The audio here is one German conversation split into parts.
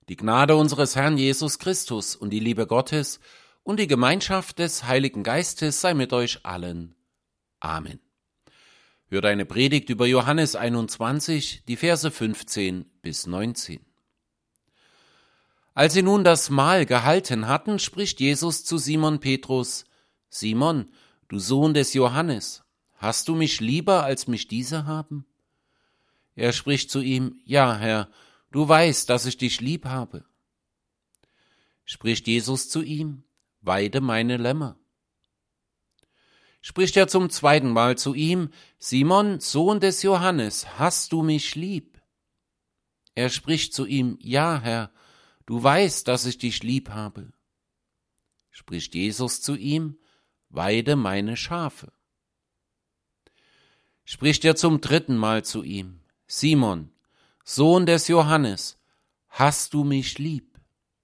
Die Gnade unseres Herrn Jesus Christus und die Liebe Gottes und die Gemeinschaft des Heiligen Geistes sei mit euch allen. Amen. Hört eine Predigt über Johannes 21, die Verse 15 bis 19. Als sie nun das Mahl gehalten hatten, spricht Jesus zu Simon Petrus: Simon, du Sohn des Johannes, hast du mich lieber, als mich diese haben? Er spricht zu ihm: Ja, Herr, du weißt, dass ich dich lieb habe. Spricht Jesus zu ihm: Weide meine Lämmer. Spricht er zum zweiten Mal zu ihm: Simon, Sohn des Johannes, hast du mich lieb? Er spricht zu ihm: Ja, Herr, du weißt, dass ich dich lieb habe. Spricht Jesus zu ihm: Weide meine Schafe. Spricht er zum dritten Mal zu ihm: Simon, Sohn des Johannes, hast du mich lieb?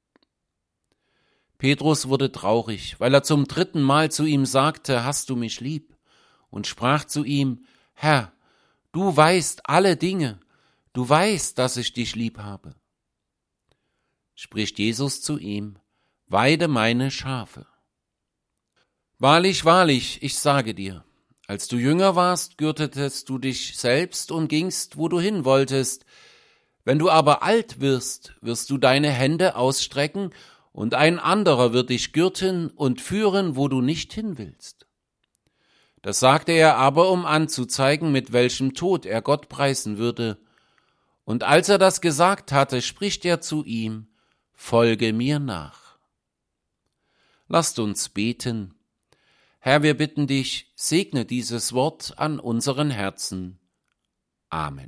Petrus wurde traurig, weil er zum dritten Mal zu ihm sagte: Hast du mich lieb? Und sprach zu ihm: Herr, du weißt alle Dinge, du weißt, dass ich dich lieb habe. Spricht Jesus zu ihm: Weide meine Schafe. Wahrlich, wahrlich, ich sage dir, als du jünger warst, gürtetest du dich selbst und gingst, wo du hin wolltest. Wenn du aber alt wirst, wirst du deine Hände ausstrecken, und ein anderer wird dich gürten und führen, wo du nicht hin willst. Das sagte er aber, um anzuzeigen, mit welchem Tod er Gott preisen würde. Und als er das gesagt hatte, spricht er zu ihm: Folge mir nach. Lasst uns beten. Herr, wir bitten dich, segne dieses Wort an unseren Herzen. Amen.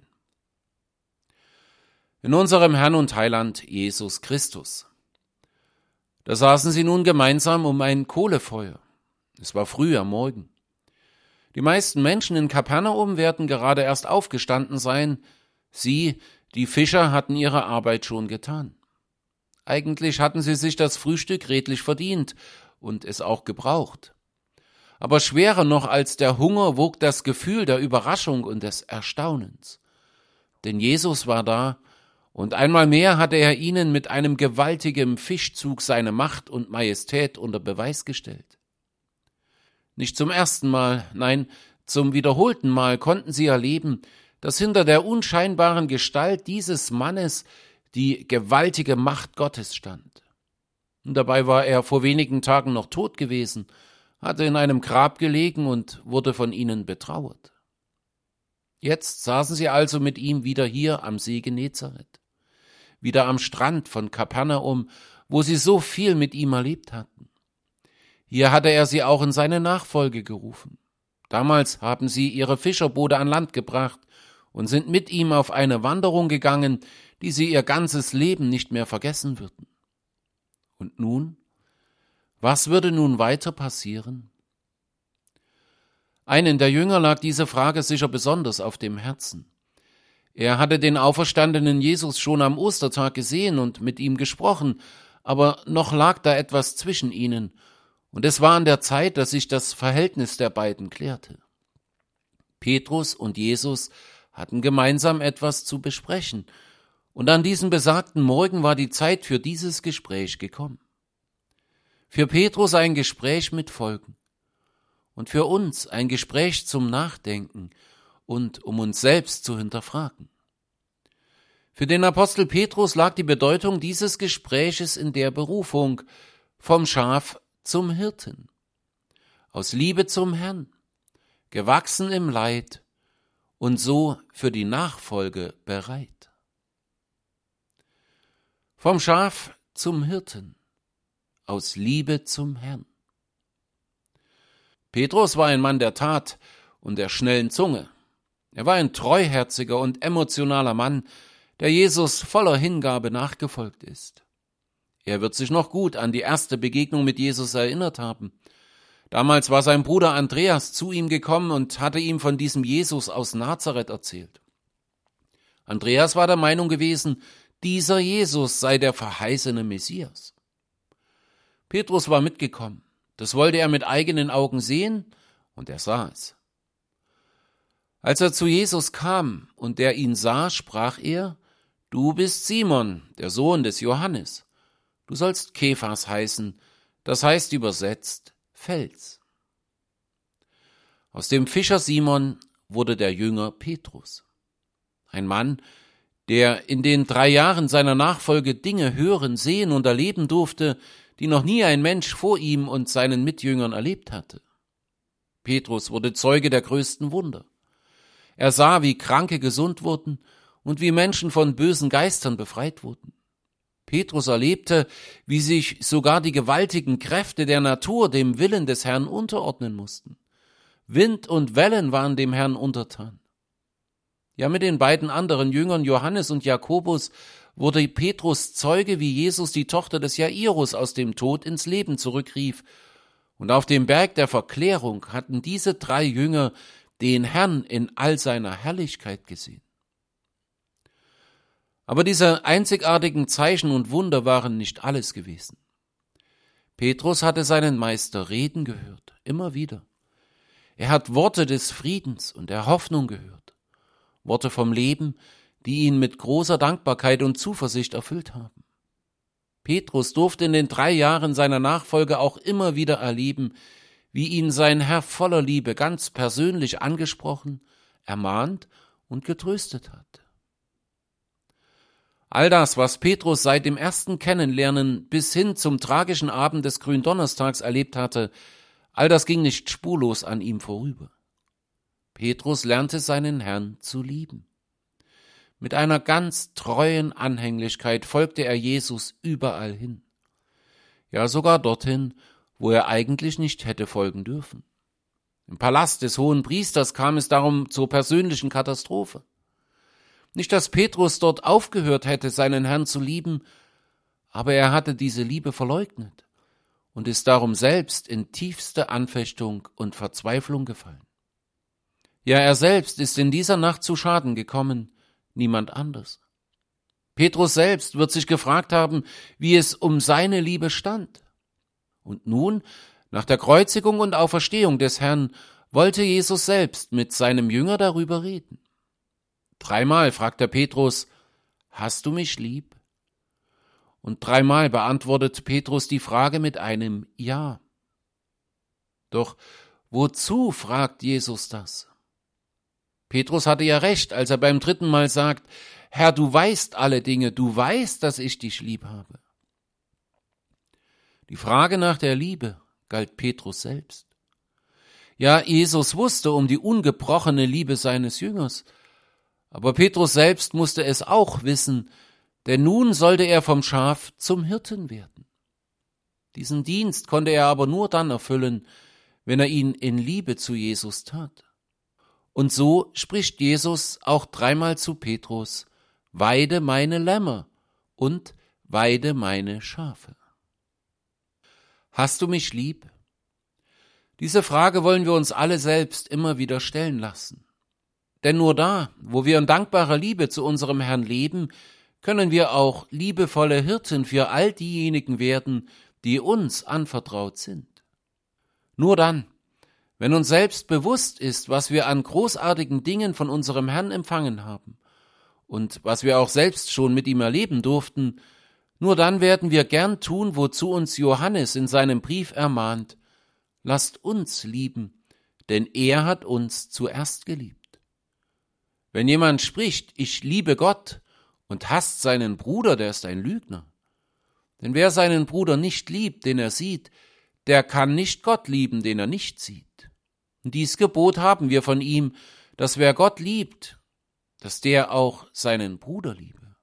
In unserem Herrn und Heiland Jesus Christus. Da saßen sie nun gemeinsam um ein Kohlefeuer. Es war früh am Morgen. Die meisten Menschen in Kapernaum werden gerade erst aufgestanden sein. Sie, die Fischer, hatten ihre Arbeit schon getan. Eigentlich hatten sie sich das Frühstück redlich verdient und es auch gebraucht. Aber schwerer noch als der Hunger wog das Gefühl der Überraschung und des Erstaunens. Denn Jesus war da, und einmal mehr hatte er ihnen mit einem gewaltigen Fischzug seine Macht und Majestät unter Beweis gestellt. Nicht zum ersten Mal, nein, zum wiederholten Mal konnten sie erleben, dass hinter der unscheinbaren Gestalt dieses Mannes die gewaltige Macht Gottes stand. Und dabei war er vor wenigen Tagen noch tot gewesen, hatte in einem Grab gelegen und wurde von ihnen betrauert. Jetzt saßen sie also mit ihm wieder hier am See Genezareth, wieder am Strand von Kapernaum, wo sie so viel mit ihm erlebt hatten. Hier hatte er sie auch in seine Nachfolge gerufen. Damals haben sie ihre Fischerboote an Land gebracht und sind mit ihm auf eine Wanderung gegangen, die sie ihr ganzes Leben nicht mehr vergessen würden. Und nun? Was würde nun weiter passieren? Einen der Jünger lag diese Frage sicher besonders auf dem Herzen. Er hatte den auferstandenen Jesus schon am Ostertag gesehen und mit ihm gesprochen, aber noch lag da etwas zwischen ihnen, und es war an der Zeit, dass sich das Verhältnis der beiden klärte. Petrus und Jesus hatten gemeinsam etwas zu besprechen, und an diesem besagten Morgen war die Zeit für dieses Gespräch gekommen. Für Petrus ein Gespräch mit Folgen und für uns ein Gespräch zum Nachdenken und um uns selbst zu hinterfragen. Für den Apostel Petrus lag die Bedeutung dieses Gespräches in der Berufung vom Schaf zum Hirten, aus Liebe zum Herrn, gewachsen im Leid und so für die Nachfolge bereit. Vom Schaf zum Hirten, aus Liebe zum Herrn. Petrus war ein Mann der Tat und der schnellen Zunge. Er war ein treuherziger und emotionaler Mann, der Jesus voller Hingabe nachgefolgt ist. Er wird sich noch gut an die erste Begegnung mit Jesus erinnert haben. Damals war sein Bruder Andreas zu ihm gekommen und hatte ihm von diesem Jesus aus Nazareth erzählt. Andreas war der Meinung gewesen, dieser Jesus sei der verheißene Messias. Petrus war mitgekommen. Das wollte er mit eigenen Augen sehen, und er sah es. Als er zu Jesus kam und der ihn sah, sprach er: du bist Simon, der Sohn des Johannes. Du sollst Kephas heißen, das heißt übersetzt Fels. Aus dem Fischer Simon wurde der Jünger Petrus. Ein Mann, der in den 3 Jahren seiner Nachfolge Dinge hören, sehen und erleben durfte, die noch nie ein Mensch vor ihm und seinen Mitjüngern erlebt hatte. Petrus wurde Zeuge der größten Wunder. Er sah, wie Kranke gesund wurden und wie Menschen von bösen Geistern befreit wurden. Petrus erlebte, wie sich sogar die gewaltigen Kräfte der Natur dem Willen des Herrn unterordnen mussten. Wind und Wellen waren dem Herrn untertan. Ja, mit den beiden anderen Jüngern Johannes und Jakobus wurde Petrus Zeuge, wie Jesus die Tochter des Jairus aus dem Tod ins Leben zurückrief. Und auf dem Berg der Verklärung hatten diese 3 Jünger den Herrn in all seiner Herrlichkeit gesehen. Aber diese einzigartigen Zeichen und Wunder waren nicht alles gewesen. Petrus hatte seinen Meister reden gehört, immer wieder. Er hat Worte des Friedens und der Hoffnung gehört, Worte vom Leben, die ihn mit großer Dankbarkeit und Zuversicht erfüllt haben. Petrus durfte in den 3 Jahren seiner Nachfolge auch immer wieder erleben, wie ihn sein Herr voller Liebe ganz persönlich angesprochen, ermahnt und getröstet hat. All das, was Petrus seit dem ersten Kennenlernen bis hin zum tragischen Abend des Gründonnerstags erlebt hatte, all das ging nicht spurlos an ihm vorüber. Petrus lernte seinen Herrn zu lieben. Mit einer ganz treuen Anhänglichkeit folgte er Jesus überall hin. Ja, sogar dorthin, wo er eigentlich nicht hätte folgen dürfen. Im Palast des Hohenpriesters kam es darum zur persönlichen Katastrophe. Nicht, dass Petrus dort aufgehört hätte, seinen Herrn zu lieben, aber er hatte diese Liebe verleugnet und ist darum selbst in tiefste Anfechtung und Verzweiflung gefallen. Ja, er selbst ist in dieser Nacht zu Schaden gekommen, niemand anders. Petrus selbst wird sich gefragt haben, wie es um seine Liebe stand. Und nun, nach der Kreuzigung und Auferstehung des Herrn, wollte Jesus selbst mit seinem Jünger darüber reden. 3-mal fragt der Petrus, hast du mich lieb? Und 3-mal beantwortet Petrus die Frage mit einem Ja. Doch wozu fragt Jesus das? Petrus hatte ja recht, als er beim 3. Mal sagt, Herr, du weißt alle Dinge, du weißt, dass ich dich lieb habe. Die Frage nach der Liebe galt Petrus selbst. Ja, Jesus wusste um die ungebrochene Liebe seines Jüngers, aber Petrus selbst musste es auch wissen, denn nun sollte er vom Schaf zum Hirten werden. Diesen Dienst konnte er aber nur dann erfüllen, wenn er ihn in Liebe zu Jesus tat. Und so spricht Jesus auch 3-mal zu Petrus, weide meine Lämmer und weide meine Schafe. Hast du mich lieb? Diese Frage wollen wir uns alle selbst immer wieder stellen lassen. Denn nur da, wo wir in dankbarer Liebe zu unserem Herrn leben, können wir auch liebevolle Hirten für all diejenigen werden, die uns anvertraut sind. Nur dann, wenn uns selbst bewusst ist, was wir an großartigen Dingen von unserem Herrn empfangen haben und was wir auch selbst schon mit ihm erleben durften, nur dann werden wir gern tun, wozu uns Johannes in seinem Brief ermahnt: Lasst uns lieben, denn er hat uns zuerst geliebt. Wenn jemand spricht, ich liebe Gott, und hasst seinen Bruder, der ist ein Lügner. Denn wer seinen Bruder nicht liebt, den er sieht, der kann nicht Gott lieben, den er nicht sieht. Und dies Gebot haben wir von ihm, dass wer Gott liebt, dass der auch seinen Bruder liebe.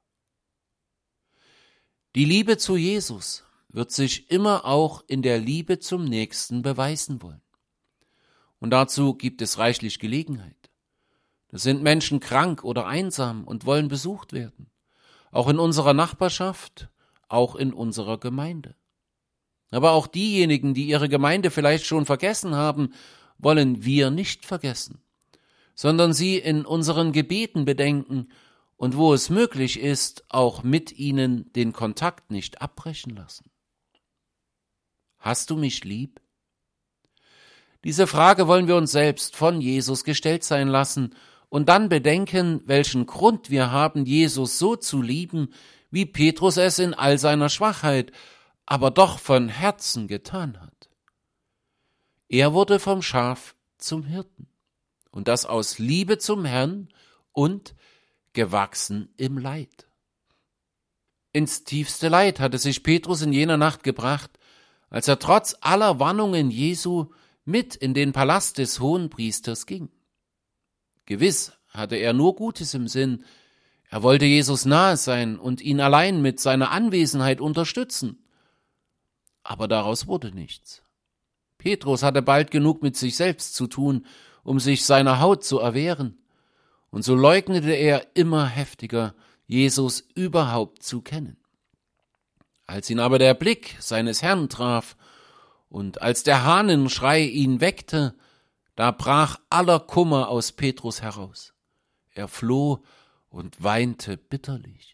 Die Liebe zu Jesus wird sich immer auch in der Liebe zum Nächsten beweisen wollen. Und dazu gibt es reichlich Gelegenheit. Da sind Menschen krank oder einsam und wollen besucht werden. Auch in unserer Nachbarschaft, auch in unserer Gemeinde. Aber auch diejenigen, die ihre Gemeinde vielleicht schon vergessen haben, wollen wir nicht vergessen, sondern sie in unseren Gebeten bedenken und wo es möglich ist, auch mit ihnen den Kontakt nicht abbrechen lassen. Hast du mich lieb? Diese Frage wollen wir uns selbst von Jesus gestellt sein lassen und dann bedenken, welchen Grund wir haben, Jesus so zu lieben, wie Petrus es in all seiner Schwachheit, aber doch von Herzen getan hat. Er wurde vom Schaf zum Hirten, und das aus Liebe zum Herrn und gewachsen im Leid. Ins tiefste Leid hatte sich Petrus in jener Nacht gebracht, als er trotz aller Warnungen Jesu mit in den Palast des Hohenpriesters ging. Gewiss hatte er nur Gutes im Sinn, er wollte Jesus nahe sein und ihn allein mit seiner Anwesenheit unterstützen. Aber daraus wurde nichts. Petrus hatte bald genug mit sich selbst zu tun, um sich seiner Haut zu erwehren, und so leugnete er immer heftiger, Jesus überhaupt zu kennen. Als ihn aber der Blick seines Herrn traf und als der Hahnenschrei ihn weckte, da brach aller Kummer aus Petrus heraus. Er floh und weinte bitterlich.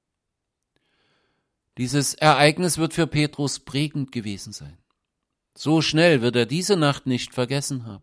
Dieses Ereignis wird für Petrus prägend gewesen sein. So schnell wird er diese Nacht nicht vergessen haben.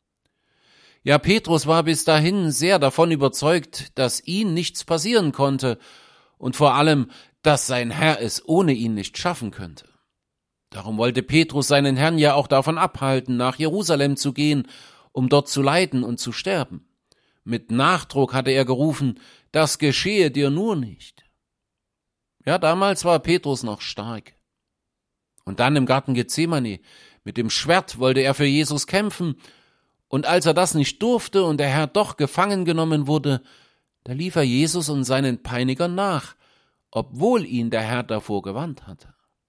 Ja, Petrus war bis dahin sehr davon überzeugt, dass ihm nichts passieren konnte und vor allem, dass sein Herr es ohne ihn nicht schaffen könnte. Darum wollte Petrus seinen Herrn ja auch davon abhalten, nach Jerusalem zu gehen, um dort zu leiden und zu sterben. Mit Nachdruck hatte er gerufen, das geschehe dir nur nicht. Ja, damals war Petrus noch stark. Und dann im Garten Gethsemane, mit dem Schwert wollte er für Jesus kämpfen, und als er das nicht durfte und der Herr doch gefangen genommen wurde, da lief er Jesus und seinen Peinigern nach, obwohl ihn der Herr davor gewarnt hatte.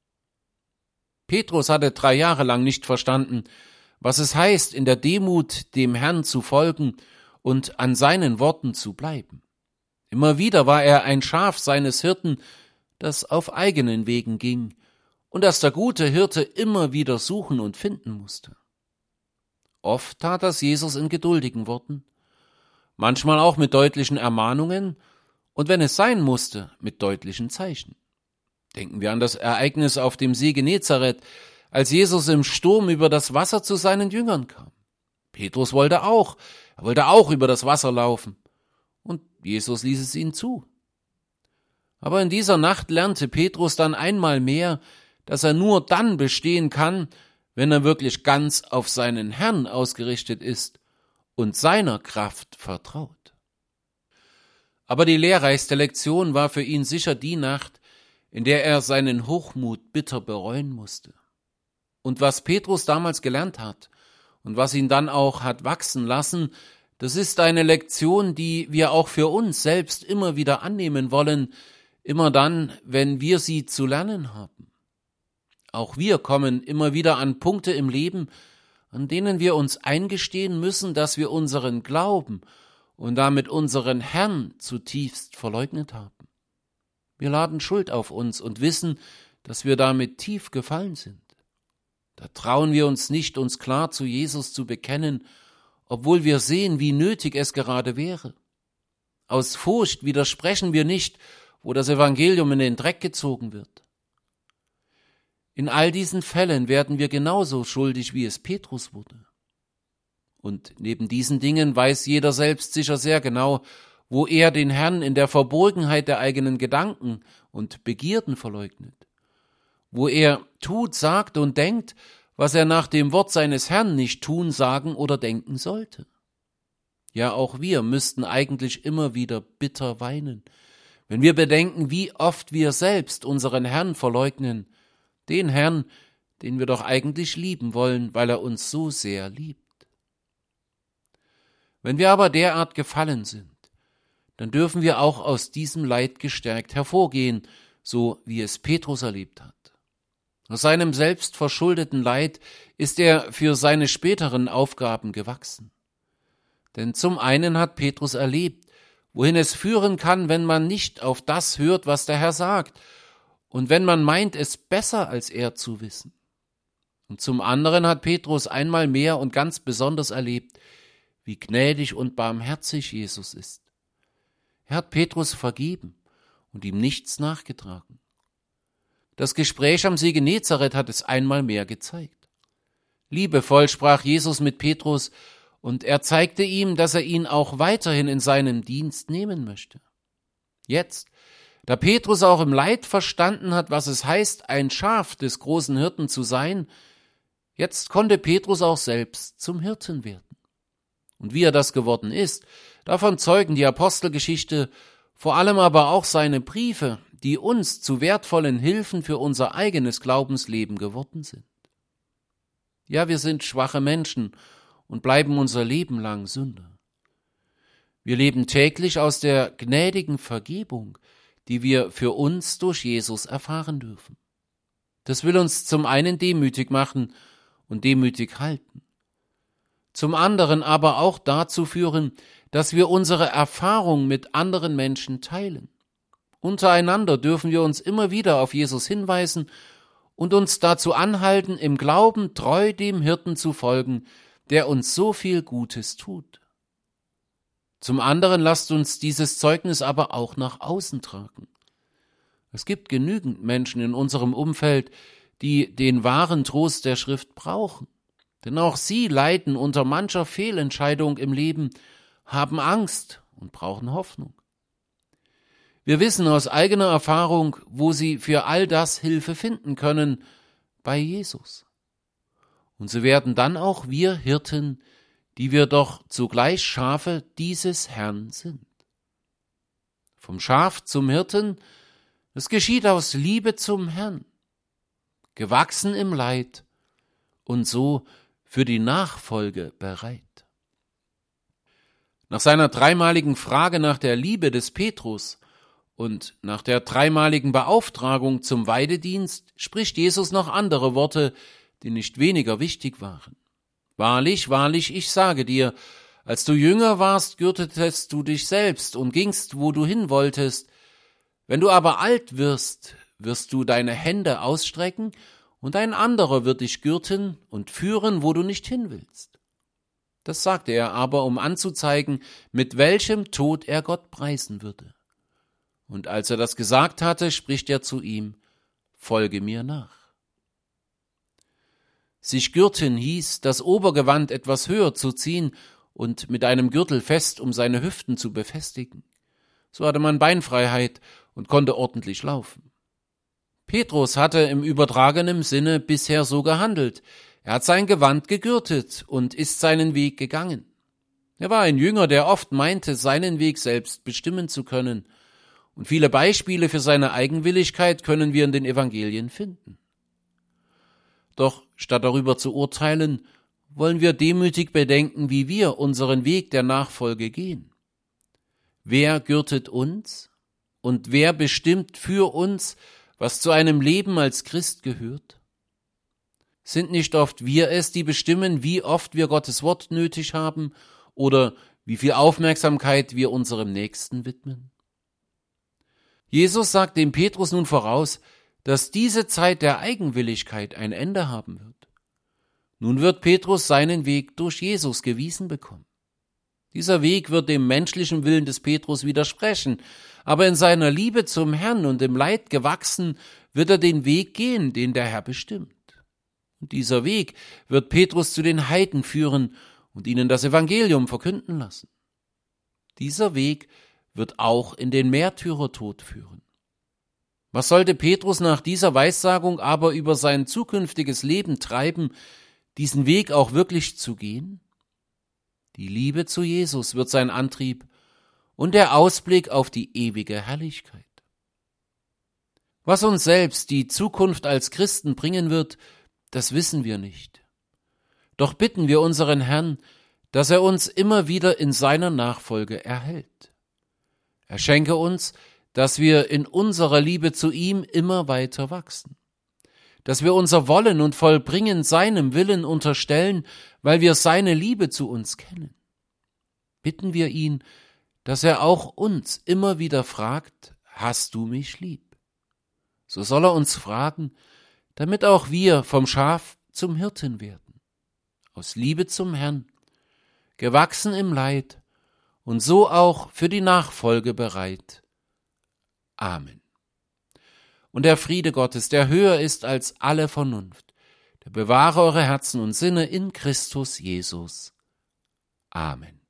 Petrus hatte 3 Jahre lang nicht verstanden, was es heißt, in der Demut dem Herrn zu folgen und an seinen Worten zu bleiben. Immer wieder war er ein Schaf seines Hirten, das auf eigenen Wegen ging und das der gute Hirte immer wieder suchen und finden musste. Oft tat das Jesus in geduldigen Worten, manchmal auch mit deutlichen Ermahnungen und wenn es sein musste, mit deutlichen Zeichen. Denken wir an das Ereignis auf dem See Genezareth, als Jesus im Sturm über das Wasser zu seinen Jüngern kam. Petrus wollte auch über das Wasser laufen und Jesus ließ es ihm zu. Aber in dieser Nacht lernte Petrus dann einmal mehr, dass er nur dann bestehen kann, wenn er wirklich ganz auf seinen Herrn ausgerichtet ist und seiner Kraft vertraut. Aber die lehrreichste Lektion war für ihn sicher die Nacht, in der er seinen Hochmut bitter bereuen musste. Und was Petrus damals gelernt hat und was ihn dann auch hat wachsen lassen, das ist eine Lektion, die wir auch für uns selbst immer wieder annehmen wollen, immer dann, wenn wir sie zu lernen haben. Auch wir kommen immer wieder an Punkte im Leben, an denen wir uns eingestehen müssen, dass wir unseren Glauben und damit unseren Herrn zutiefst verleugnet haben. Wir laden Schuld auf uns und wissen, dass wir damit tief gefallen sind. Da trauen wir uns nicht, uns klar zu Jesus zu bekennen, obwohl wir sehen, wie nötig es gerade wäre. Aus Furcht widersprechen wir nicht, wo das Evangelium in den Dreck gezogen wird. In all diesen Fällen werden wir genauso schuldig, wie es Petrus wurde. Und neben diesen Dingen weiß jeder selbst sicher sehr genau, wo er den Herrn in der Verborgenheit der eigenen Gedanken und Begierden verleugnet, wo er tut, sagt und denkt, was er nach dem Wort seines Herrn nicht tun, sagen oder denken sollte. Ja, auch wir müssten eigentlich immer wieder bitter weinen, wenn wir bedenken, wie oft wir selbst unseren Herrn verleugnen, den Herrn, den wir doch eigentlich lieben wollen, weil er uns so sehr liebt. Wenn wir aber derart gefallen sind, dann dürfen wir auch aus diesem Leid gestärkt hervorgehen, so wie es Petrus erlebt hat. Aus seinem selbstverschuldeten Leid ist er für seine späteren Aufgaben gewachsen. Denn zum einen hat Petrus erlebt, wohin es führen kann, wenn man nicht auf das hört, was der Herr sagt, und wenn man meint, es besser als er zu wissen. Und zum anderen hat Petrus einmal mehr und ganz besonders erlebt, wie gnädig und barmherzig Jesus ist. Er hat Petrus vergeben und ihm nichts nachgetragen. Das Gespräch am See Genezareth hat es einmal mehr gezeigt. Liebevoll sprach Jesus mit Petrus und er zeigte ihm, dass er ihn auch weiterhin in seinem Dienst nehmen möchte. Jetzt, da Petrus auch im Leid verstanden hat, was es heißt, ein Schaf des großen Hirten zu sein, jetzt konnte Petrus auch selbst zum Hirten werden. Und wie er das geworden ist, davon zeugen die Apostelgeschichte, vor allem aber auch seine Briefe, die uns zu wertvollen Hilfen für unser eigenes Glaubensleben geworden sind. Ja, wir sind schwache Menschen und bleiben unser Leben lang Sünder. Wir leben täglich aus der gnädigen Vergebung, die wir für uns durch Jesus erfahren dürfen. Das will uns zum einen demütig machen und demütig halten, zum anderen aber auch dazu führen, dass wir unsere Erfahrung mit anderen Menschen teilen. Untereinander dürfen wir uns immer wieder auf Jesus hinweisen und uns dazu anhalten, im Glauben treu dem Hirten zu folgen, der uns so viel Gutes tut. Zum anderen lasst uns dieses Zeugnis aber auch nach außen tragen. Es gibt genügend Menschen in unserem Umfeld, die den wahren Trost der Schrift brauchen. Denn auch sie leiden unter mancher Fehlentscheidung im Leben, haben Angst und brauchen Hoffnung. Wir wissen aus eigener Erfahrung, wo sie für all das Hilfe finden können, bei Jesus. Und so werden dann auch wir Hirten, die wir doch zugleich Schafe dieses Herrn sind. Vom Schaf zum Hirten, es geschieht aus Liebe zum Herrn, gewachsen im Leid und so für die Nachfolge bereit. Nach seiner dreimaligen Frage nach der Liebe des Petrus und nach der dreimaligen Beauftragung zum Weidedienst spricht Jesus noch andere Worte, die nicht weniger wichtig waren. Wahrlich, wahrlich, ich sage dir, als du jünger warst, gürtetest du dich selbst und gingst, wo du hin wolltest. Wenn du aber alt wirst, wirst du deine Hände ausstrecken, und ein anderer wird dich gürten und führen, wo du nicht hin willst. Das sagte er aber, um anzuzeigen, mit welchem Tod er Gott preisen würde. Und als er das gesagt hatte, spricht er zu ihm: Folge mir nach. Sich gürten hieß, das Obergewand etwas höher zu ziehen und mit einem Gürtel fest um seine Hüften zu befestigen. So hatte man Beinfreiheit und konnte ordentlich laufen. Petrus hatte im übertragenen Sinne bisher so gehandelt. Er hat sein Gewand gegürtet und ist seinen Weg gegangen. Er war ein Jünger, der oft meinte, seinen Weg selbst bestimmen zu können. Und viele Beispiele für seine Eigenwilligkeit können wir in den Evangelien finden. Doch statt darüber zu urteilen, wollen wir demütig bedenken, wie wir unseren Weg der Nachfolge gehen. Wer gürtet uns und wer bestimmt für uns, was zu einem Leben als Christ gehört? Sind nicht oft wir es, die bestimmen, wie oft wir Gottes Wort nötig haben oder wie viel Aufmerksamkeit wir unserem Nächsten widmen? Jesus sagt dem Petrus nun voraus, dass diese Zeit der Eigenwilligkeit ein Ende haben wird. Nun wird Petrus seinen Weg durch Jesus gewiesen bekommen. Dieser Weg wird dem menschlichen Willen des Petrus widersprechen, aber in seiner Liebe zum Herrn und im Leid gewachsen, wird er den Weg gehen, den der Herr bestimmt. Und dieser Weg wird Petrus zu den Heiden führen und ihnen das Evangelium verkünden lassen. Dieser Weg wird auch in den Märtyrertod führen. Was sollte Petrus nach dieser Weissagung aber über sein zukünftiges Leben treiben, diesen Weg auch wirklich zu gehen? Die Liebe zu Jesus wird sein Antrieb und der Ausblick auf die ewige Herrlichkeit. Was uns selbst die Zukunft als Christen bringen wird, das wissen wir nicht. Doch bitten wir unseren Herrn, dass er uns immer wieder in seiner Nachfolge erhält. Er schenke uns, dass wir in unserer Liebe zu ihm immer weiter wachsen, dass wir unser Wollen und Vollbringen seinem Willen unterstellen, weil wir seine Liebe zu uns kennen. Bitten wir ihn, dass er auch uns immer wieder fragt: Hast du mich lieb? So soll er uns fragen, damit auch wir vom Schaf zum Hirten werden, aus Liebe zum Herrn, gewachsen im Leid und so auch für die Nachfolge bereit. Amen. Und der Friede Gottes, der höher ist als alle Vernunft, der bewahre eure Herzen und Sinne in Christus Jesus. Amen.